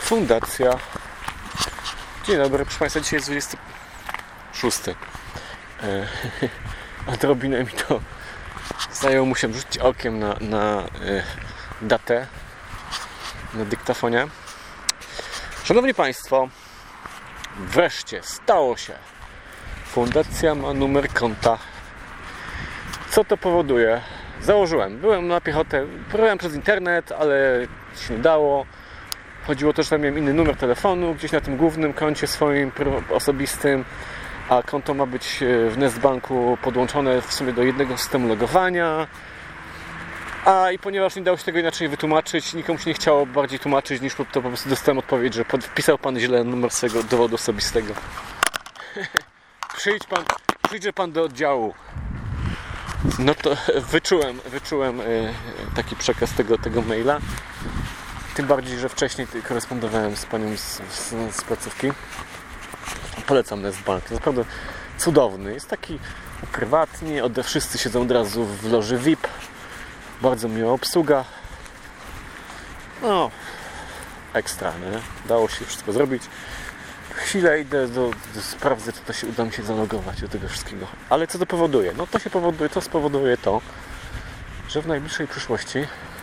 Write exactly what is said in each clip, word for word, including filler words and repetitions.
Fundacja. Dzień dobry, proszę Państwa, dzisiaj jest dwudziesty szósty. E, odrobinę mi to zajęło, musiałem rzucić okiem na, na e, datę na dyktafonie. Szanowni Państwo, wreszcie stało się. Fundacja ma numer konta. Co to powoduje? Założyłem, byłem na piechotę, próbowałem przez internet, ale się nie dało. Chodziło o to, że tam miałem inny numer telefonu, gdzieś na tym głównym koncie swoim osobistym, a konto ma być w Nestbanku podłączone w sumie do jednego systemu logowania. A i ponieważ nie dało się tego inaczej wytłumaczyć, nikomu się nie chciało bardziej tłumaczyć, niż to po prostu dostałem odpowiedź, że wpisał Pan źle numer swojego dowodu osobistego. Przyjdź pan, przyjdzie Pan do oddziału. No to wyczułem, wyczułem taki przekaz tego, tego maila. Tym bardziej, że wcześniej korespondowałem z panią z, z, z placówki. Polecam Nestbank. Jest naprawdę cudowny. Jest taki prywatny. Ode wszyscy siedzą od razu w loży V I P. Bardzo miła obsługa. No, ekstra, nie? Dało się wszystko zrobić. Chwilę idę, do, do, sprawdzę, czy to się uda mi się zalogować do tego wszystkiego. Ale co to powoduje? No to się powoduje, to spowoduje to, że w najbliższej przyszłości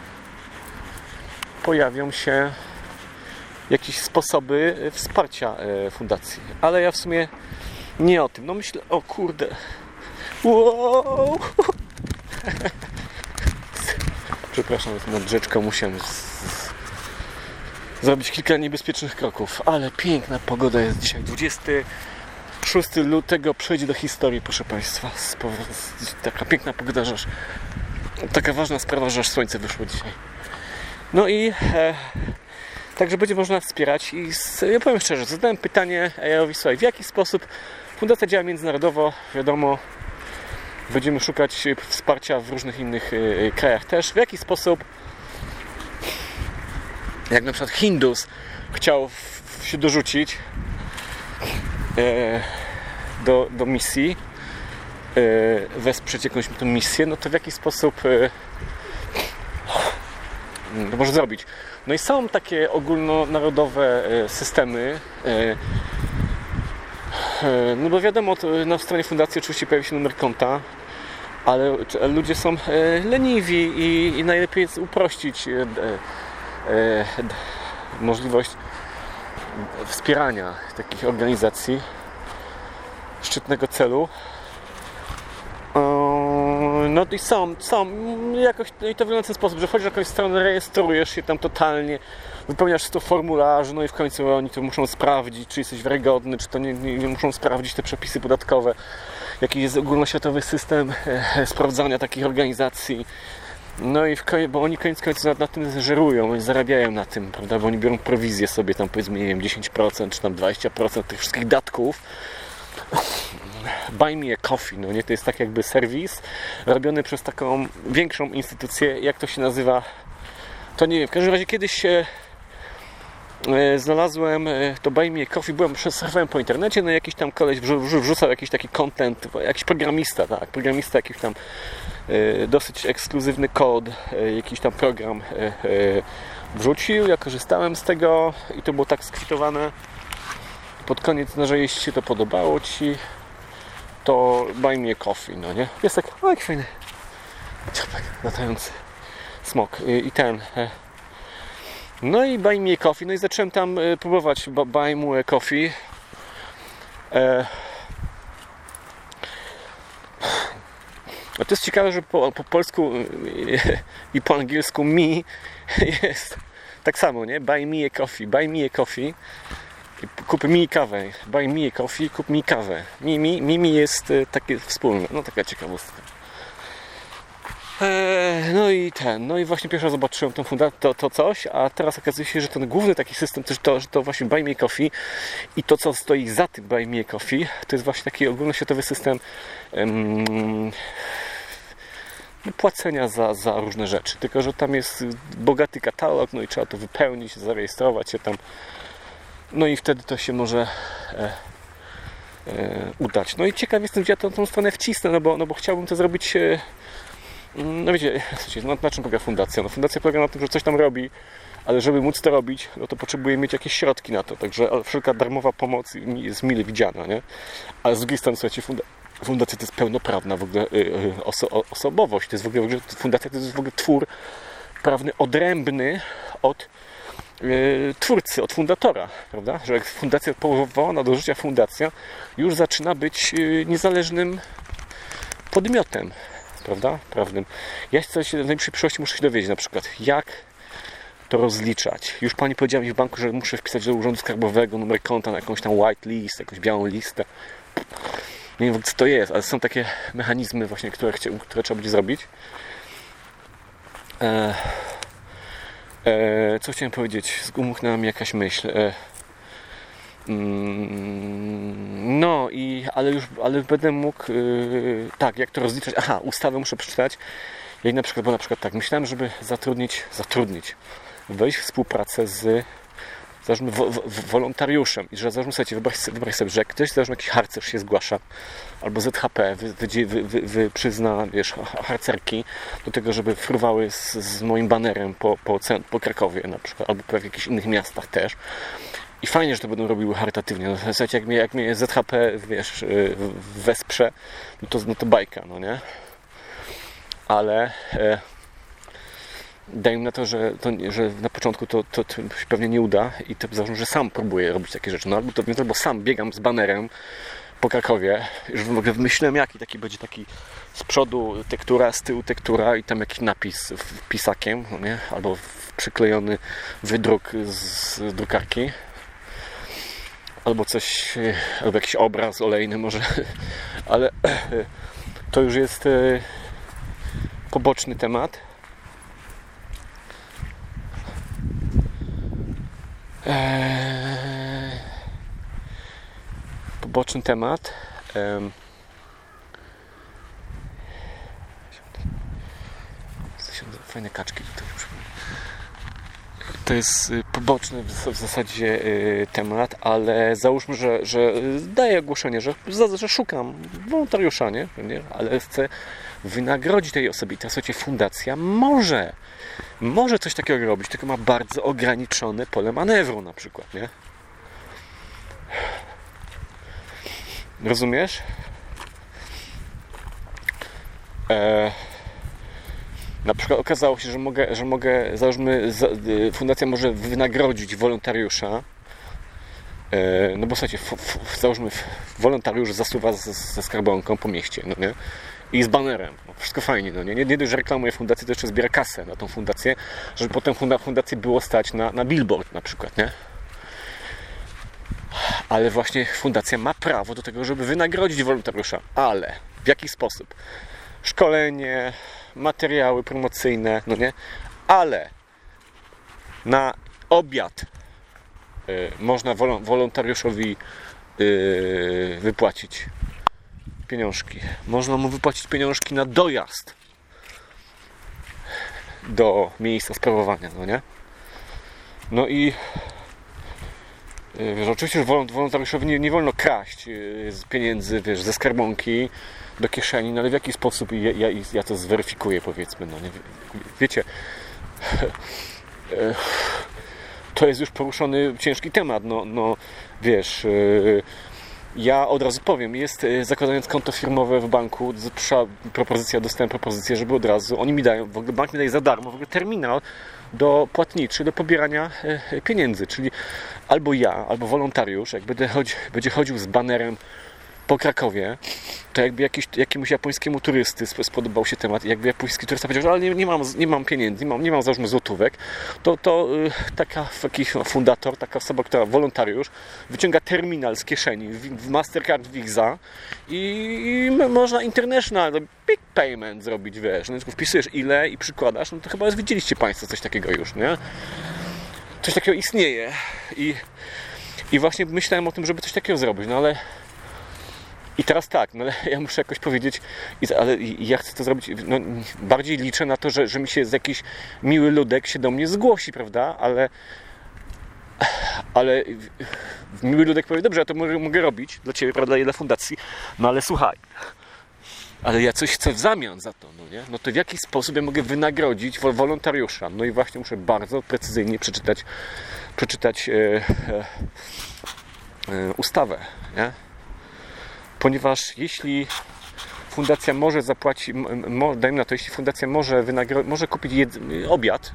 pojawią się jakieś sposoby wsparcia fundacji. Ale ja w sumie nie o tym. No myślę, o kurde. Wow. Przepraszam, nad rzeczką musiałem z... zrobić kilka niebezpiecznych kroków. Ale piękna pogoda jest dzisiaj. dwudziestego szóstego lutego przejdzie do historii, proszę Państwa. Taka piękna pogoda, że aż... taka ważna sprawa, że aż słońce wyszło dzisiaj. No i e, także będzie można wspierać i z, ja powiem szczerze, zadałem pytanie A I-owi, słuchaj, w jaki sposób fundacja działa międzynarodowo, wiadomo, będziemy szukać wsparcia w różnych innych e, krajach też, w jaki sposób, jak na przykład Hindus chciał w, się dorzucić e, do, do misji, e, wesprzeć jakąś tą misję, no to w jaki sposób e, to może zrobić. No i są takie ogólnonarodowe systemy. No bo wiadomo, na stronie fundacji oczywiście pojawi się numer konta, ale ludzie są leniwi i, i najlepiej jest uprościć możliwość wspierania takich organizacji szczytnego celu. No i są, są jakoś, no i to wygląda w ten sposób, że wchodzisz na jakąś stronę, rejestrujesz się tam totalnie, wypełniasz sto formularzy, no i w końcu oni to muszą sprawdzić, czy jesteś wiarygodny, czy to nie, nie, nie muszą sprawdzić te przepisy podatkowe, jaki jest ogólnoświatowy system e, sprawdzania takich organizacji. No i w końcu, bo oni koniec końców na, na tym żerują, oni zarabiają na tym, prawda, bo oni biorą prowizję sobie tam, powiedzmy, nie wiem, dziesięć procent czy tam dwadzieścia procent tych wszystkich datków. Buy me a coffee, no nie? To jest tak jakby serwis robiony przez taką większą instytucję, jak to się nazywa, to nie wiem, w każdym razie kiedyś się e, znalazłem e, to Buy me a coffee, byłem, surfowałem po internecie, no i jakiś tam koleś wrzu, wrzucał jakiś taki content, jakiś programista, tak, programista jakiś tam e, dosyć ekskluzywny kod, e, jakiś tam program e, e, wrzucił, ja korzystałem z tego i to było tak skwitowane pod koniec, no, że jeśli się to podobało Ci, to buy me a coffee, no nie? Jest tak, o jak fajny ciapek, latający smok i, i ten. No i buy me a coffee, no i zacząłem tam próbować buy me a coffee. E... A to jest ciekawe, że po, po polsku i po angielsku me jest tak samo, nie? Buy me a coffee, buy me a coffee. Kup mi kawę, buy me a coffee, kup mi kawę. Mimi, mimi jest takie wspólne, no taka ciekawostka. Eee, no i ten, no i właśnie pierwszy raz zobaczyłem tą fundację, to, to coś, a teraz okazuje się, że ten główny taki system, to, to, że to właśnie buy me a coffee i to, co stoi za tym buy me a coffee, to jest właśnie taki ogólnoświatowy system um, płacenia za, za różne rzeczy. Tylko że tam jest bogaty katalog, no i trzeba to wypełnić, zarejestrować się tam. No i wtedy to się może e, e, udać. No i ciekaw jestem, gdzie ja tą, tą stronę wcisnę, no bo, no bo chciałbym to zrobić. E, no wiecie, no, na czym polega fundacja? No, fundacja polega na tym, że coś tam robi, ale żeby móc to robić, no to potrzebuję mieć jakieś środki na to, także wszelka darmowa pomoc jest mile widziana, nie? Ale z drugiej strony, słuchajcie, funda- fundacja to jest pełnoprawna w ogóle yy, oso- osobowość, to jest w ogóle, fundacja to jest w ogóle twór prawny odrębny od yy, twórcy, od fundatora, prawda? Że jak fundacja powołana do życia fundacja już zaczyna być yy, niezależnym podmiotem, prawda? Prawnym. Ja chcę się w najbliższej przyszłości muszę się dowiedzieć na przykład, jak to rozliczać. Już pani powiedziała mi w banku, że muszę wpisać do urzędu skarbowego numer konta na jakąś tam white list, jakąś białą listę. Nie wiem, co to jest, ale są takie mechanizmy właśnie, które, chcia, które trzeba będzie zrobić. E, e, co chciałem powiedzieć? Umknęła mi jakaś myśl. E, mm, no i, ale już, ale będę mógł, yy, tak, jak to rozliczać? Aha, ustawę muszę przeczytać. Ja na przykład, bo na przykład tak, myślałem, żeby zatrudnić, zatrudnić, wejść w współpracę z załóżmy, wo, wo, wolontariuszem i że załóżmy sobie, wyobraź, wyobraź sobie, że ktoś, załóżmy, jakiś harcerz się zgłasza albo Z H P wy, wy, wy, wy, wy przyzna, wiesz, harcerki do tego, żeby fruwały z, z moim banerem po, po, po Krakowie na przykład, albo po jakichś innych miastach też. I fajnie, że to będą robiły charytatywnie. No, słuchajcie, jak mnie, jak mnie Z H P, wiesz, wesprze, no to, no to bajka, no nie? Ale e, daję na to, że, to, że na początku to, to, to się pewnie nie uda i to załóżmy, że sam próbuję robić takie rzeczy. No albo to, albo sam biegam z banerem po Krakowie, już w ogóle wymyśliłem jaki, taki będzie taki z przodu tektura, z tyłu tektura i tam jakiś napis pisakiem, no nie? Albo przyklejony wydruk z drukarki. Albo coś, albo jakiś obraz olejny może, ale to już jest poboczny temat. Eee, poboczny temat. Eee, fajne kaczki tutaj. To jest poboczny w zasadzie temat, ale załóżmy, że, że daję ogłoszenie, że, że szukam wolontariusza, nie? Ale chcę wynagrodzić tej osobie. I teraz słuchajcie, fundacja może, może coś takiego robić, tylko ma bardzo ograniczone pole manewru na przykład, nie? Rozumiesz? Eee, na przykład okazało się, że mogę, że mogę załóżmy, fundacja może wynagrodzić wolontariusza, eee, no bo słuchajcie, f, f, załóżmy, wolontariusz zasuwa z, ze skarbonką po mieście, no nie? I z banerem. No, wszystko fajnie, no nie? Nie, nie dość, że reklamuje fundację, to jeszcze zbiera kasę na tą fundację, żeby potem funda, fundację było stać na, na billboard na przykład, nie? Ale właśnie fundacja ma prawo do tego, żeby wynagrodzić wolontariusza. Ale w jaki sposób? Szkolenie, materiały promocyjne, no nie? Ale na obiad y, można wol, wolontariuszowi y, wypłacić pieniążki. Można mu wypłacić pieniążki na dojazd do miejsca sprawowania, no nie? No i wiesz, oczywiście wolontariuszowi nie, nie wolno kraść z pieniędzy, wiesz, ze skarbonki do kieszeni, no ale w jaki sposób ja, ja, ja to zweryfikuję, powiedzmy, no nie? Wiecie, to jest już poruszony ciężki temat, no, no wiesz, ja od razu powiem, jest, zakładając konto firmowe w banku, przyszła propozycja, dostałem propozycję, żeby od razu, oni mi dają, w ogóle bank mi daje za darmo, w ogóle terminal do płatniczy, do pobierania pieniędzy, czyli albo ja, albo wolontariusz, jak będę chodzi, będzie chodził z banerem po Krakowie, to jakby jakiś, jakiemuś japońskiemu turysty spodobał się temat, jakby japoński turysta powiedział, że ale nie, nie, mam, nie mam pieniędzy, nie mam, nie mam załóżmy złotówek, to, to yy, taka taki fundator, taka osoba, która wolontariusz, wyciąga terminal z kieszeni w, w Mastercard Visa i, i można international big payment zrobić, wiesz, no, tylko wpisujesz ile i przykładasz, no to chyba widzieliście Państwo coś takiego już, nie? Coś takiego istnieje i, i właśnie myślałem o tym, żeby coś takiego zrobić, no ale i teraz tak, no ale ja muszę jakoś powiedzieć, ale ja chcę to zrobić, no, bardziej liczę na to, że, że mi się z jakiś miły ludek się do mnie zgłosi, prawda, ale ale miły ludek powie, dobrze, ja to mogę, mogę robić dla Ciebie, prawda, i dla fundacji, no ale słuchaj, ale ja coś chcę w zamian za to, no nie? No to w jaki sposób ja mogę wynagrodzić wolontariusza? No i właśnie muszę bardzo precyzyjnie przeczytać, przeczytać e, e, e, ustawę, nie? Ponieważ jeśli fundacja może zapłacić, mo, dajmy na to, jeśli fundacja może, wynagro- może kupić jed- obiad,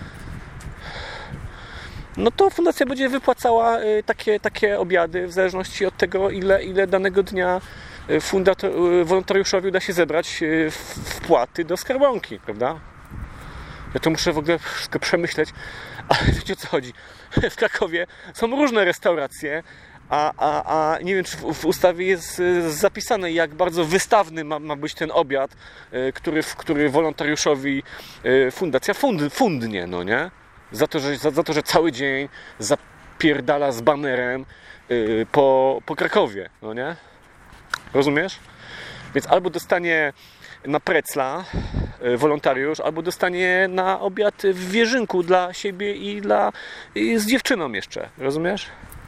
no to fundacja będzie wypłacała y, takie, takie obiady w zależności od tego, ile, ile danego dnia fundator, wolontariuszowi uda się zebrać y, wpłaty do skarbonki, prawda? Ja to muszę w ogóle wszystko przemyśleć, ale wiecie o co chodzi? W Krakowie są różne restauracje, a, a, a nie wiem, czy w, w ustawie jest y, zapisane, jak bardzo wystawny ma, ma być ten obiad, y, który, który wolontariuszowi y, fundacja fund, fundnie, no nie? Za to, że, za, za to, że cały dzień zapierdala z banerem yy, po, po Krakowie, no nie? Rozumiesz? Więc albo dostanie na precla yy, wolontariusz, albo dostanie na obiad w Wierzynku dla siebie i dla i z dziewczyną jeszcze, rozumiesz?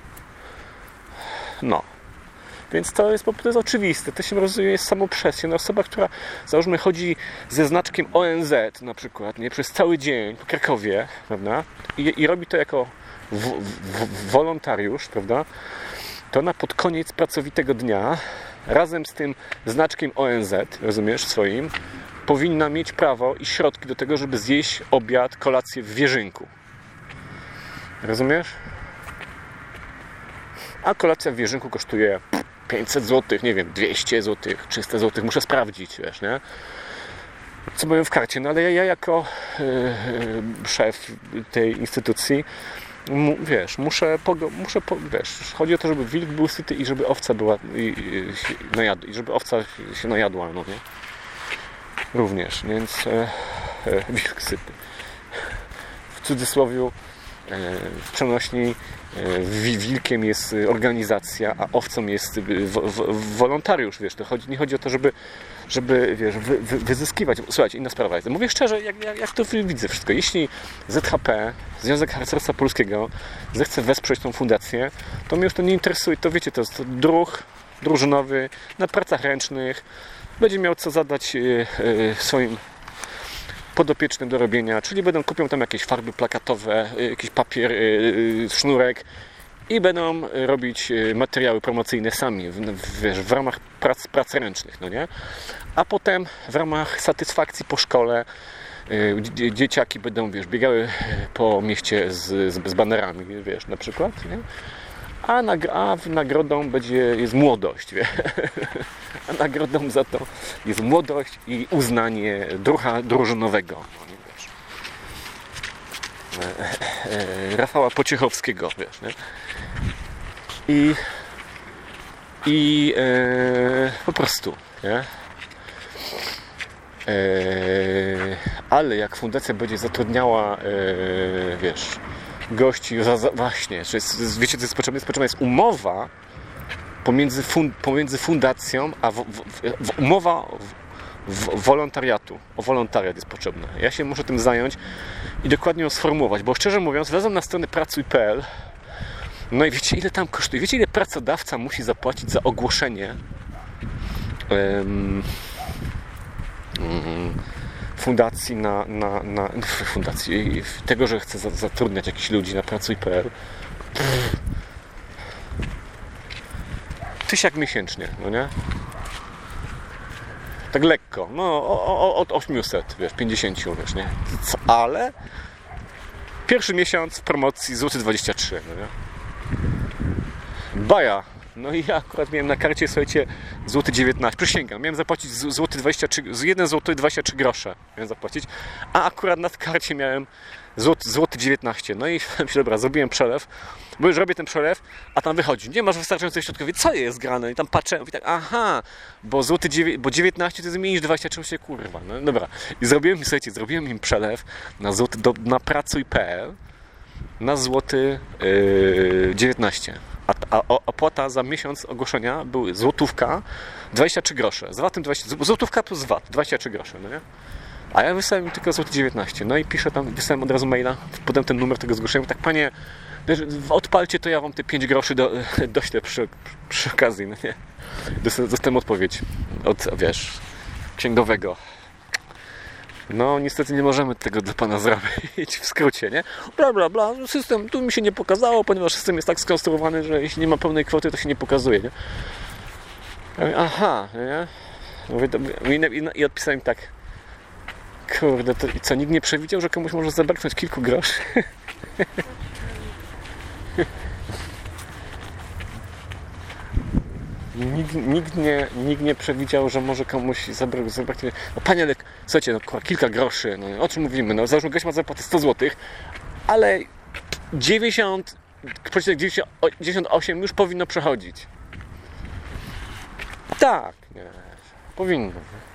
No. Więc to jest po prostu oczywiste. To się rozumie, jest samopresja. No osoba, która załóżmy chodzi ze znaczkiem O N Z na przykład, nie, przez cały dzień po Krakowie, prawda? I, i robi to jako w, w, wolontariusz, prawda? To ona pod koniec pracowitego dnia razem z tym znaczkiem O N Z, rozumiesz, swoim, powinna mieć prawo i środki do tego, żeby zjeść obiad, kolację w Wierzynku. Rozumiesz? A kolacja w Wierzynku kosztuje pięćset złotych, nie wiem, dwieście złotych, trzysta złotych, muszę sprawdzić, wiesz, nie? Co mają w karcie, no ale ja, ja jako yy, szef tej instytucji, mu, wiesz, muszę, pogo, muszę po, wiesz, chodzi o to, żeby wilk był syty i żeby owca była, i, i, najad, i żeby owca się najadła, no nie? Również, więc e, e, wilk syty. W cudzysłowiu, e, w przenośni, wilkiem jest organizacja, a owcą jest wolontariusz, wiesz, to chodzi, nie chodzi o to, żeby, żeby wiesz, wy, wy, wyzyskiwać. Słuchajcie, inna sprawa jest. Mówię szczerze, jak, jak, jak to widzę wszystko. Jeśli Z H P, Związek Harcerstwa Polskiego, zechce wesprzeć tą fundację, to mnie już to nie interesuje. To wiecie, to jest druh drużynowy na pracach ręcznych. Będzie miał co zadać yy, yy, swoim podopiecznym do robienia, czyli będą kupią tam jakieś farby plakatowe, jakiś papier, sznurek i będą robić materiały promocyjne sami, w, wiesz, w ramach prac, prac ręcznych, no nie? A potem w ramach satysfakcji po szkole dzieciaki będą, wiesz, biegały po mieście z, z, z banerami, wiesz, na przykład, nie? A, nag a nagrodą będzie, jest młodość, wie? A nagrodą za to jest młodość i uznanie druha drużynowego. Rafała Pociechowskiego, wiesz, nie? I, i e, po prostu, nie? E, ale jak fundacja będzie zatrudniała, e, wiesz, gości, za, za, właśnie, że jest, wiecie, co jest potrzebne? Jest potrzebna jest umowa pomiędzy, fund, pomiędzy fundacją, a w, w, w, umowa w, w, wolontariatu. O wolontariat jest potrzebna. Ja się muszę tym zająć i dokładnie ją sformułować, bo szczerze mówiąc, wlazłem na stronę pracuj kropka p l, no i wiecie, ile tam kosztuje? Wiecie, ile pracodawca musi zapłacić za ogłoszenie um, um, fundacji na, na, na fundacji tego, że chce zatrudniać jakichś ludzi na pracuj kropka p l. Tysiak miesięcznie, no nie? Tak lekko, no o, o, od osiemset, wiesz, pięćdziesiąt, wiesz, nie? Co? Ale pierwszy miesiąc w promocji złoty dwadzieścia trzy, no nie? Baja. No i ja akurat miałem na karcie, słuchajcie, złoty dziewiętnaście, przysięgam, miałem zapłacić złoty dwadzieścia trzy, jeden złoty dwadzieścia trzy grosze miałem zapłacić, a akurat na karcie miałem złoty, złoty dziewiętnaście. No i myślę, dobra, zrobiłem przelew, bo już robię ten przelew, a tam wychodzi, nie masz wystarczającej środkowej, co jest grane? I tam patrzę, i tak, aha, bo złoty bo dziewiętnaście to jest mniej niż dwadzieścia trzy, się kurwa, no dobra. I zrobiłem, słuchajcie, zrobiłem im przelew na złoty, do, na pracuj kropka p l na złoty yy, dziewiętnaście. A, a opłata za miesiąc ogłoszenia były złotówka, dwadzieścia trzy grosze. Z vatem dwadzieścia, złotówka plus V A T, dwadzieścia trzy grosze, no nie? A ja wysłałem im tylko złoty dziewiętnaście. No i piszę tam, wysłałem od razu maila, podam ten numer tego zgłoszenia. Tak, panie, odpalcie, to ja wam te pięć groszy do, doślę przy, przy okazji, no nie? Dostałem odpowiedź od, wiesz, księgowego. No niestety nie możemy tego dla pana zrobić w skrócie, nie? Bla bla bla, system tu mi się nie pokazało, ponieważ system jest tak skonstruowany, że jeśli nie ma pełnej kwoty, to się nie pokazuje, nie? Ja mówię, aha, nie? Mówię, to, i, I odpisałem tak, kurde, to i co, nikt nie przewidział, że komuś może zabraknąć kilku groszy? Nikt, nikt, nie, nikt nie przewidział, że może komuś zabraknąć. Zabrak... No panie, ale słuchajcie, no kilka groszy, no, o czym mówimy? No załóżmy, gość ma zapłatę sto złotych, ale dziewięćdziesiąt, dziewięćdziesiąt osiem już powinno przechodzić. Tak, nie, powinno.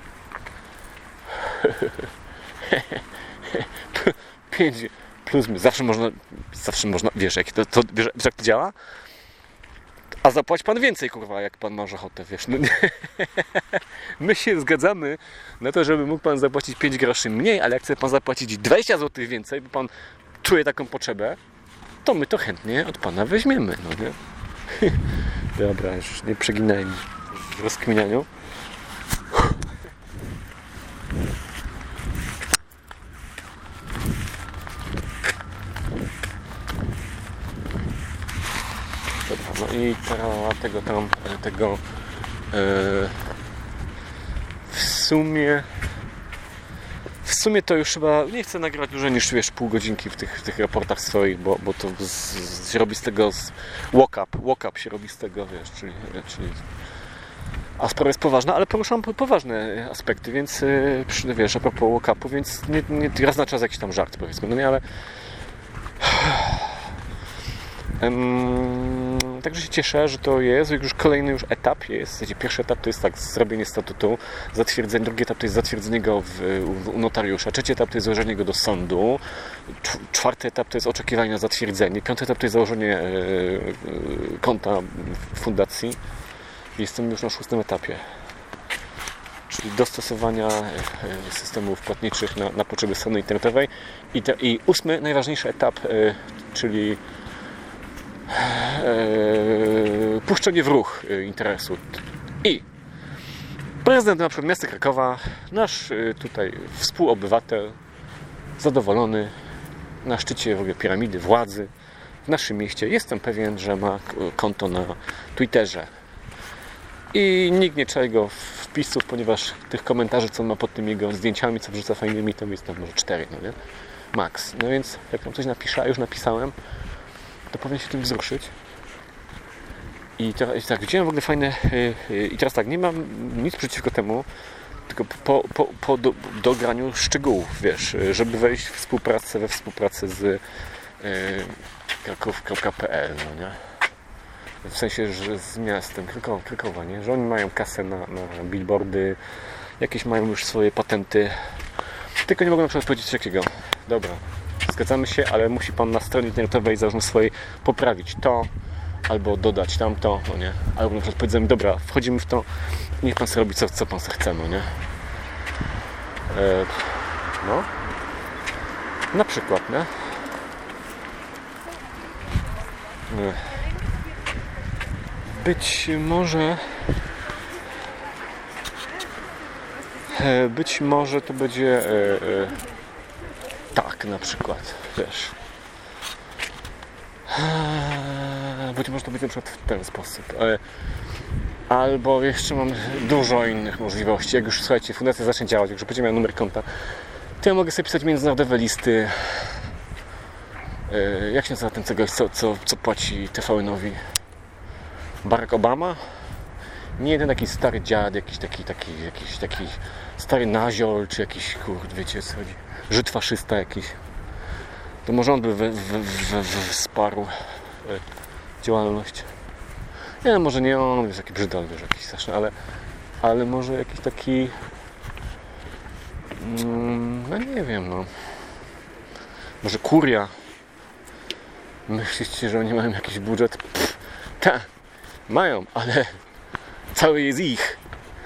pięć plus zawsze można, zawsze można, wiesz jak to, to, wiesz, jak to działa? A zapłać pan więcej, kurwa, jak pan ma ochotę, wiesz. No nie. My się zgadzamy na to, żeby mógł pan zapłacić pięć groszy mniej, ale jak chce pan zapłacić dwadzieścia złotych więcej, bo pan czuje taką potrzebę, to my to chętnie od pana weźmiemy, no nie? Dobra, już nie przeginajmy w rozkminianiu. Dobra, no i teraz tego tam, tego yy, w sumie w sumie to już chyba nie chcę nagrać dłużej niż wiesz pół godzinki w tych, w tych raportach swoich, bo, bo to z, z, się robi z tego walk-up, walk-up się robi z tego, wiesz, czyli, czyli a sprawa jest poważna, ale poruszam poważne aspekty, więc yy, wiesz, a propos walk-upu, więc nie, nie, raz na czas jakiś tam żart, powiedzmy, no nie, ale Um, także się cieszę, że to jest już kolejny już etap jest. Pierwszy etap to jest tak zrobienie statutu, zatwierdzenie, drugi etap to jest zatwierdzenie go w, w, u notariusza, trzeci etap to jest złożenie go do sądu, czwarty etap to jest oczekiwanie na zatwierdzenie, piąty etap to jest założenie e, e, konta w fundacji. Jestem już na szóstym etapie, czyli dostosowania systemów płatniczych na, na potrzeby strony internetowej i, te, i ósmy, najważniejszy etap, e, czyli Eee, puszczenie w ruch interesu. I prezydent na przykład miasta Krakowa, nasz tutaj współobywatel, zadowolony, na szczycie w ogóle piramidy władzy w naszym mieście, jestem pewien, że ma konto na Twitterze. I nikt nie czai go wpisów, ponieważ tych komentarzy, co on ma pod tymi jego zdjęciami, co wrzuca fajnymi, to jest tam może cztery, no nie? Max. No więc jak tam coś napiszę, a już napisałem, to powinien się tym wzruszyć. I teraz tak, widziałem w ogóle fajne yy, yy, i teraz tak, nie mam nic przeciwko temu, tylko po, po, po do, dograniu szczegółów, wiesz, żeby wejść w współpracę, we współpracę z yy, kraków kropka p l, no nie? W sensie, że z miastem Krakowa, Krakowa, nie? Że oni mają kasę na, na billboardy, jakieś mają już swoje patenty, tylko nie mogą na przykład powiedzieć takiego, dobra, zgadzamy się, ale musi pan na stronie internetowej załóżmy swojej poprawić to, albo dodać tamto, no nie? Albo na przykład powiedzmy, dobra, wchodzimy w to, niech pan sobie robi co, co pan sobie chce, no nie? E, no. Na przykład, nie? E, być może e, być może to będzie e, e, tak, na przykład, wiesz. Być może to będzie na przykład w ten sposób. Albo jeszcze mam dużo innych możliwości. Jak już, słuchajcie, fundacja zacznie działać, jak już będzie miała numer konta, to ja mogę sobie pisać międzynarodowe listy. Jak się nazywa ten czegoś, co, co, co płaci T V N-owi? Barack Obama? Nie ten taki stary dziad, jakiś taki, taki, jakiś taki stary naziol, czy jakiś, kurde, wiecie co chodzi, Żyd faszysta jakiś. To może on by we, we, we, we wsparł działalność. Nie, no może nie on, jest taki brzydal, wiesz, jakiś straszny, ale, ale może jakiś taki, mm, no nie wiem, no. Może kuria. Myślicie, że oni mają jakiś budżet? Pff, tak, mają, ale cały jest ich.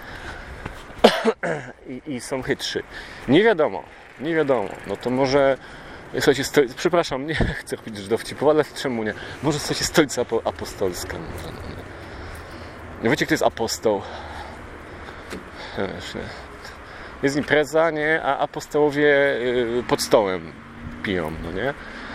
I, I są chytrzy. Nie wiadomo, nie wiadomo. No to może, słuchajcie, stolica, przepraszam, nie chcę robić dowcipów, ale czemu nie? Może słuchajcie, stolica apostolska. Może, no nie. Wiecie, kto jest apostoł? Wiesz, nie? jest impreza, nie? A apostołowie yy, pod stołem piją, no nie?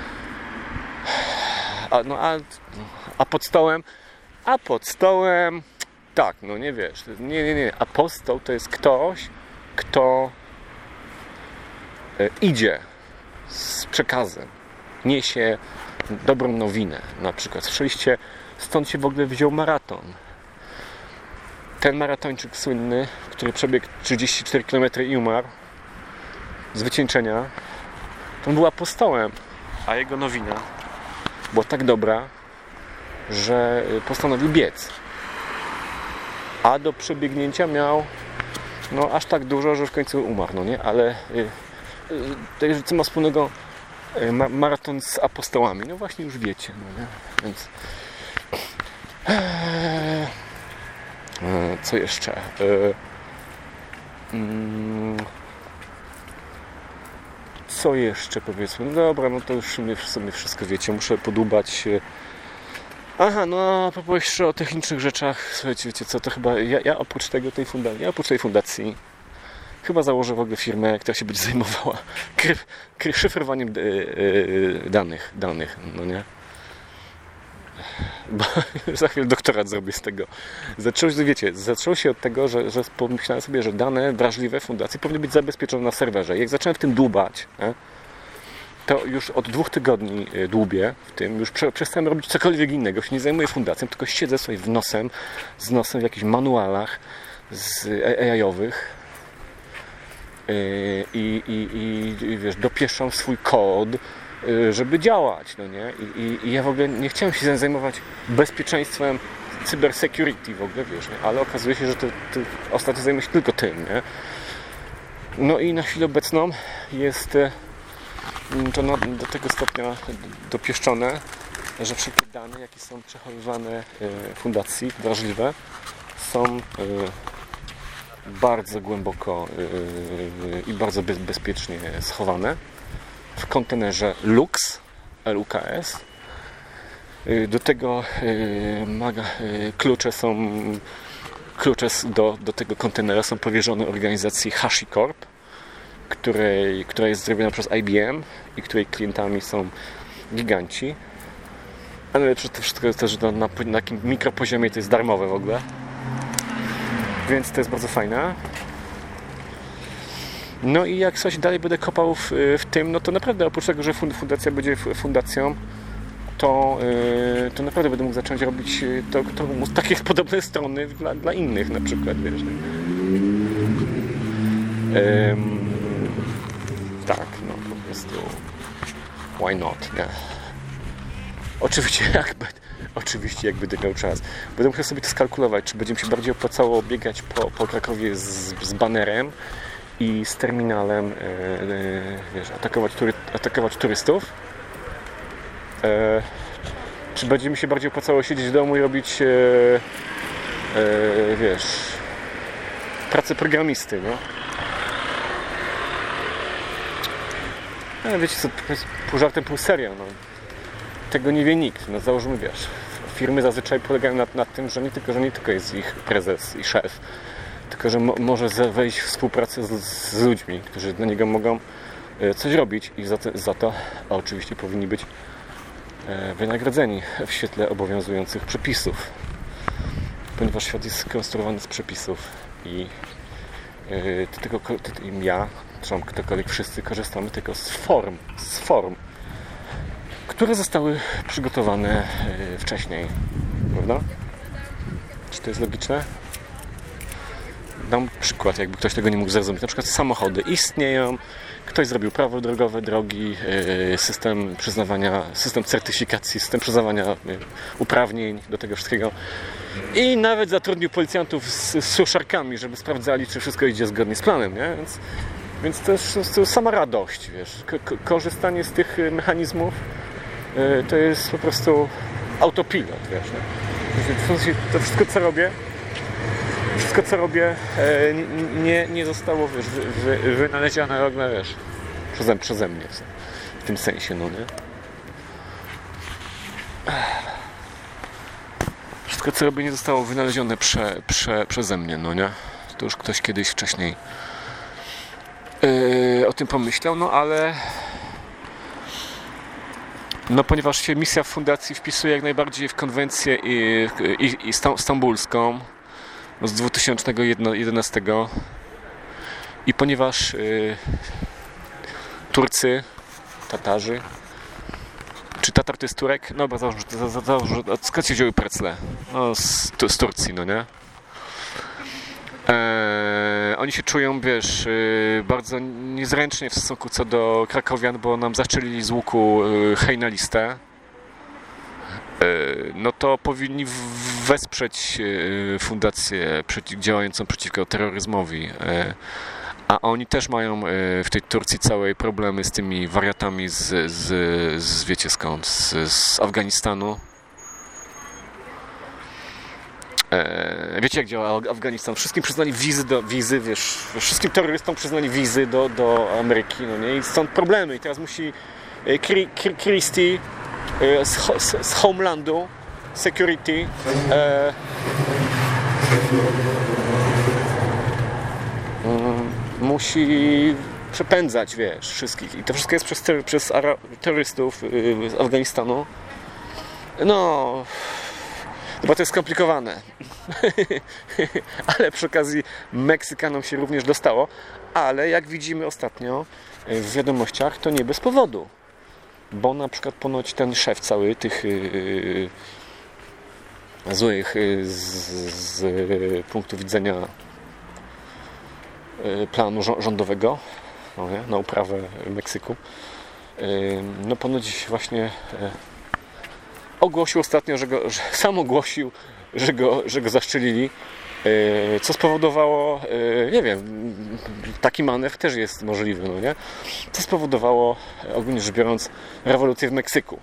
A, no, a, a pod stołem, a pod stołem, tak, no nie wiesz, nie, nie, nie, apostoł to jest ktoś, kto yy, idzie z przekazem, niesie dobrą nowinę, na przykład. Słyszeliście, stąd się w ogóle wziął maraton. Ten maratończyk słynny, który przebiegł trzydzieści cztery kilometry i umarł z wycieńczenia, on był apostołem, a jego nowina była tak dobra, że postanowił biec. A do przebiegnięcia miał no aż tak dużo, że w końcu umarł, no nie? Ale yy, yy, co ma wspólnego yy, ma, maraton z apostołami? No właśnie już wiecie, no nie? Więc eee, co jeszcze? Eee, mm, co jeszcze powiedzmy? No dobra, no to już w sumie, w sumie wszystko wiecie. Muszę podłubać. Aha, no a propos jeszcze o technicznych rzeczach. Słuchajcie, wiecie co, to chyba ja, ja oprócz tego, tej fundacji, ja oprócz tej fundacji chyba założę w ogóle firmę, która się będzie zajmowała kry, kry, szyfrowaniem danych, danych, no nie? Bo za chwilę doktorat zrobię z tego. Zaczęło się, wiecie, zaczęło się od tego, że, że pomyślałem sobie, że dane wrażliwe fundacji powinny być zabezpieczone na serwerze. Jak zacząłem w tym dłubać, nie, to już od dwóch tygodni dłubię w tym, już prze, przestałem robić cokolwiek innego, się nie zajmuję fundacją, tylko siedzę sobie w nosem, z nosem w jakichś manualach z A I-owych i, i, i wiesz, dopieszczam swój kod, żeby działać, no nie? I, i, I ja w ogóle nie chciałem się zajmować bezpieczeństwem, cybersecurity w ogóle, wiesz, nie? Ale okazuje się, że to, to ostatnio zajmuję się tylko tym, nie? No i na chwilę obecną jest to na, do tego stopnia dopieszczone, że wszystkie dane, jakie są przechowywane w fundacji, wrażliwe, są bardzo głęboko i bardzo bezpiecznie schowane w kontenerze Lux, L U K S. Do tego maga, klucze są klucze do, do tego kontenera są powierzone organizacji HashiCorp, której, która jest zrobiona przez I B M i której klientami są giganci. A najlepsze to wszystko jest też, że na, na, na takim mikropoziomie to jest darmowe w ogóle. Więc to jest bardzo fajne. No i jak coś dalej będę kopał w, w tym, no to naprawdę oprócz tego, że fundacja będzie fundacją, to, yy, to naprawdę będę mógł zacząć robić to, to, takie podobne strony dla, dla innych na przykład, wiesz. Yy, tak, no po prostu why not, nie? Oczywiście jak, oczywiście jak będę miał czas. Będę musiał sobie to skalkulować, czy będzie mi się bardziej opłacało biegać po, po Krakowie z, z banerem i z terminalem, yy, yy, wiesz, atakować, tury, atakować turystów. Yy, czy będzie mi się bardziej opłacało siedzieć w domu i robić, yy, yy, wiesz, pracę programisty, no? Ale wiecie co, pół żartem, pół serio, no. Tego nie wie nikt, no założymy, wiesz, firmy zazwyczaj polegają na, na tym, że nie tylko, że nie tylko jest ich prezes i szef, tylko że mo, może wejść w współpracę z, z ludźmi, którzy dla niego mogą e, coś robić i za, te, za to a oczywiście powinni być e, wynagrodzeni w świetle obowiązujących przepisów, ponieważ świat jest skonstruowany z przepisów i e, tylko ty, ja, czy ktokolwiek, wszyscy korzystamy tylko z form, z form, które zostały przygotowane wcześniej, prawda? Czy to jest logiczne? Dam przykład, jakby ktoś tego nie mógł zrozumieć. Na przykład samochody istnieją, ktoś zrobił prawo drogowe, drogi, system przyznawania, system certyfikacji, system przyznawania uprawnień do tego wszystkiego i nawet zatrudnił policjantów z, z suszarkami, żeby sprawdzali, czy wszystko idzie zgodnie z planem, nie? Więc, więc to jest, to jest sama radość, wiesz, Ko- korzystanie z tych mechanizmów to jest po prostu autopilot, wiesz, nie? To wszystko, co robię, wszystko, co robię, nie, nie zostało, wiesz, wy, wy, wynalezione, wiesz, przeze, przeze mnie, w tym sensie, no nie? Wszystko, co robię, nie zostało wynalezione prze, prze, przeze mnie, no nie? To już ktoś kiedyś wcześniej yy, o tym pomyślał, no ale no ponieważ się misja fundacji wpisuje jak najbardziej w konwencję i, i, i stambulską z dwa tysiące jedenastego i ponieważ yy, Turcy, Tatarzy, czy Tatar to jest Turek? No bo załóż, załóż, skąd się wzięły precle? No z, z Turcji, no nie? Eee, oni się czują, wiesz, yy, bardzo niezręcznie w stosunku co do krakowian, bo nam zaczęli z łuku yy, hej na listę. Yy, no to powinni w- wesprzeć yy, fundację przeciw, działającą przeciwko terroryzmowi. Yy, a oni też mają yy, w tej Turcji całe problemy z tymi wariatami z, z, z wiecie skąd, z, z Afganistanu. Wiecie jak działa Afganistan? Wszystkim przyznali wizy do wizy, wiesz, wszystkim terrorystom przyznali wizy do, do Ameryki, no nie? I stąd problemy. I teraz musi Christie z, z, z Homelandu Security e, musi przepędzać, wiesz, wszystkich. I to wszystko jest przez, przez Ara- terrorystów z Afganistanu. No... Bo to jest skomplikowane. Ale przy okazji Meksykanom się również dostało. Ale jak widzimy ostatnio w wiadomościach, to nie bez powodu. Bo na przykład ponoć ten szef cały tych yy, złych yy, z, z yy, punktu widzenia yy, planu rządowego no nie, na uprawę Meksyku, yy, no ponoć właśnie yy, ogłosił ostatnio, że go, że sam ogłosił, że go, że go zaszczelili, co spowodowało, nie wiem, taki manewr też jest możliwy, no nie? Co spowodowało, ogólnie rzecz biorąc, rewolucję w Meksyku.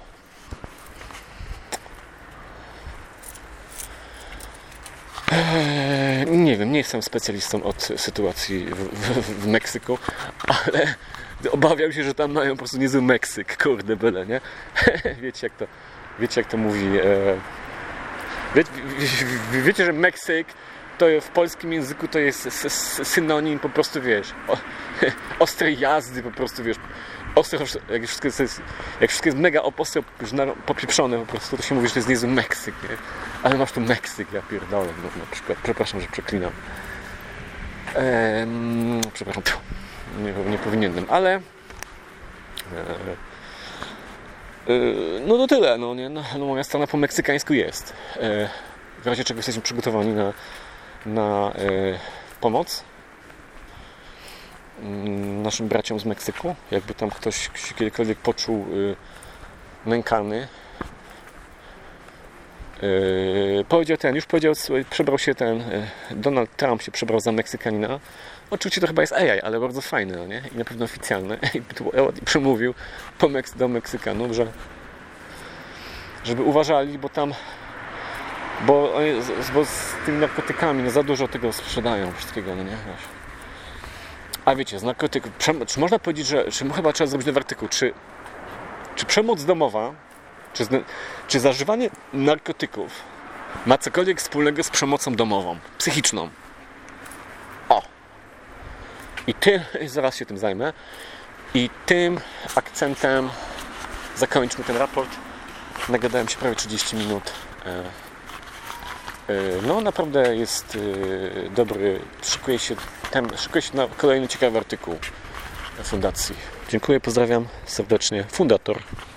Nie wiem, nie jestem specjalistą od sytuacji w, w, w Meksyku, ale obawiam się, że tam mają po prostu niezły Meksyk, kurde byle, nie? Wiecie jak to Wiecie jak to mówi e... Wie, wie, wiecie, że Meksyk to w polskim języku to jest synonim po prostu, wiesz, o, ostrej jazdy, po prostu, wiesz, ostre, jak wszystko jest, jak wszystko jest mega ostro, popieprzone po prostu, to się mówi, że to jest niezły Meksyk, nie? Ale masz tu Meksyk, ja pierdolę, no, na przykład, przepraszam, że przeklinam. E, przepraszam, nie, nie powinienem, ale e, no to tyle, no nie, no, no moja strona po meksykańsku jest. W razie czego jesteśmy przygotowani na, na pomoc naszym braciom z Meksyku. Jakby tam ktoś się kiedykolwiek poczuł nękany. Powiedział ten, już powiedział, przebrał się ten, Donald Trump się przebrał za Meksykanina. Oczywiście to chyba jest A I, ale bardzo fajne, no nie? I na pewno oficjalne. I przemówił po Meks- do Meksykanów, że żeby uważali, bo tam bo, bo z tymi narkotykami no za dużo tego sprzedają wszystkiego, no nie? A wiecie, z narkotyków, czy można powiedzieć, że czy chyba trzeba zrobić nowy artykuł, czy, czy przemoc domowa, czy, czy zażywanie narkotyków ma cokolwiek wspólnego z przemocą domową, psychiczną? O! I tym, zaraz się tym zajmę, i tym akcentem zakończmy ten raport. Nagadałem się prawie trzydzieści minut. No naprawdę jest dobry. Szykuję się, tem, szykuję się na kolejny ciekawy artykuł fundacji. Dziękuję, pozdrawiam serdecznie. Fundator.